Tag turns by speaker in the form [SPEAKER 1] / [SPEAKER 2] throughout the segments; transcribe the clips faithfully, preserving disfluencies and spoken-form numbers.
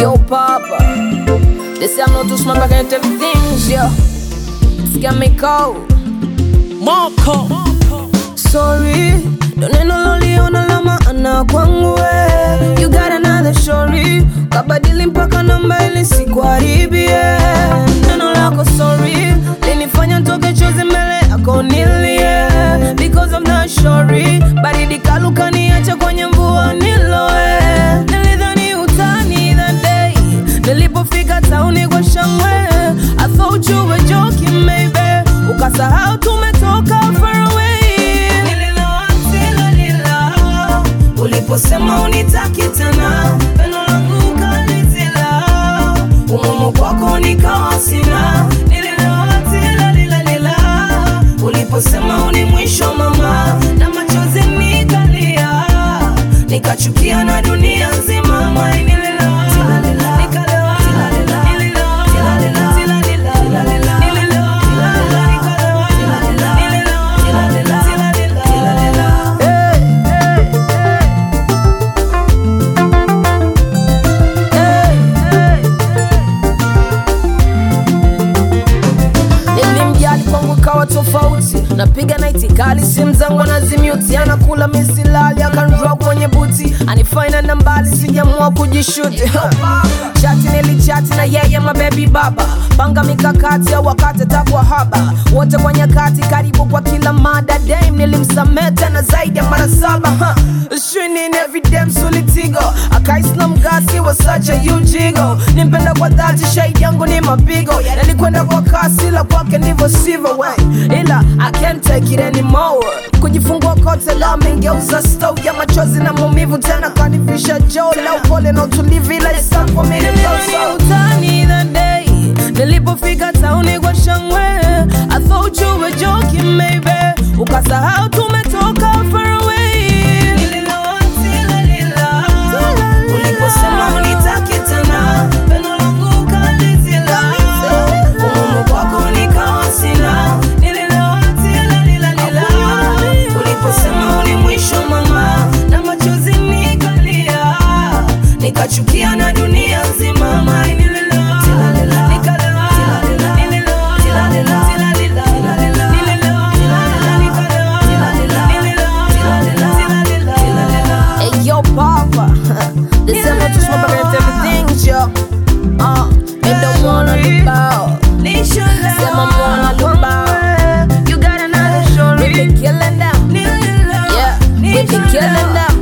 [SPEAKER 1] Yo, Papa, they say I'm not too smart, but I can tell things, yo. It's got me cold.
[SPEAKER 2] Marco.
[SPEAKER 1] Sorry, don't need no loli on alama ana kwangu we. You got another story, kabadili mpaka namba ili sikuharibie. Neno lako sorry, linifanya ntoke chozi mbele yako nilie. Because I'm not sorry, baridi kaluka niache kwenye mvua niloe. Nilidhani utani that day, nilipofika tauni kwa shangwe. I thought you were joking maybe, ukasahau tumetoka far away. Uliposema unitaki tena, pendo langu ukalizila. Umumu kwako nikawa sina, nililewa tila lila lila. Uliposema uni mwisho mama, na machozi nikalia. Nikachukia na dunia nzima, mai nililewa tila lila. Nikalewa tila lila, nililewa tila lila. Tila lila, tila lila, nililewa tila lila. Nikalewa tila lila, nililewa tila lila. Tila lila, tila lila. Hey, hey, hey. Nilimjali kwangu kawa tofauti, napiga naiti kali simu zangu anazimuti. Anakula misilali akanroa kwenye buti, anifanya na mbali sijamua kujishuti. Chati nilichati na yeye mabebi baba, panga mikakati au wakati takwa haba. Wote kwa nyakati karibu kwa kila mada, dame nilimsameta na zaidi ya mara saba. huh. Shinin every damn solitigo, akaisna mgasi wa such a huge ego. Nimpenda kwa dhati shahidi yangu ni mapigo, nalikwenda kwa kasi la kwake ndivyo sivyo way. Ila I can't take it anymore, kujifungua kote la mengeuza stove ya machozi na maumivu tena kanifisha joo. La upole na utulivu ila it's time for me to go so. Utani that day, nilipofika tauni kwa shangwe. I thought you were joking maybe, ukasahau tumetoka far away. Nililewa tila lila, uliposema unitaki tena, pendo langu ukalizila. Umumu kwako nikawa sina, nililewa tila lila lila. Uliposema uni mwisho mama, na machozi nikalia. Nikachukia na dunia nzima, mai nililewa tila lila. Nikalewa tila lila, nililewa tila lila. Tila lila, tila lila, nililewa tila lila. Nikalewa tila lila, nililewa tila lila. Tila lila, tila lila. Hey yo Papa, this is not just my baby everything yo. Uh, me don't wanna look out, say my wanna look out. You got another story, we be killing them. Yeah, we be killing them.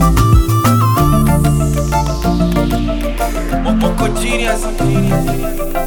[SPEAKER 2] Genius.